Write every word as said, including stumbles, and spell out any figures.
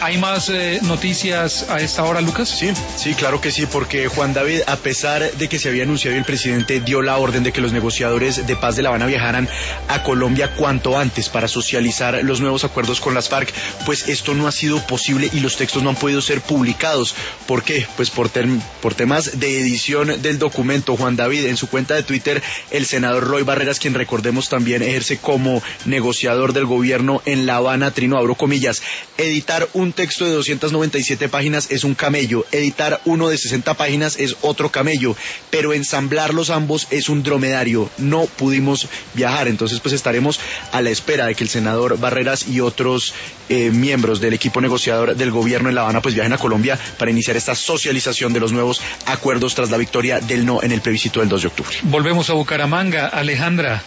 ¿Hay más eh, noticias a esta hora, Lucas? Sí, sí, claro que sí, porque Juan David, a pesar de que se había anunciado y el presidente dio la orden de que los negociadores de paz de La Habana viajaran a Colombia cuanto antes para socializar los nuevos acuerdos con las FARC, pues esto no ha sido posible y los textos no han podido ser publicados. ¿Por qué? Pues por, tem- por temas de edición del documento. Juan David, en su cuenta de Twitter, el senador Roy Barreras, quien recordemos también ejerce como negociador del gobierno en La Habana, trino, abro comillas, editar un texto de doscientas noventa y siete páginas es un camello, editar uno de sesenta páginas es otro camello, pero ensamblarlos ambos es un dromedario. No pudimos viajar, entonces pues estaremos a la espera de que el senador Barreras y otros eh, miembros del equipo negociador del gobierno en La Habana pues viajen a Colombia para iniciar esta socialización de los nuevos acuerdos tras la victoria del no en el plebiscito del dos de octubre. Volvemos a Bucaramanga. Alejandra.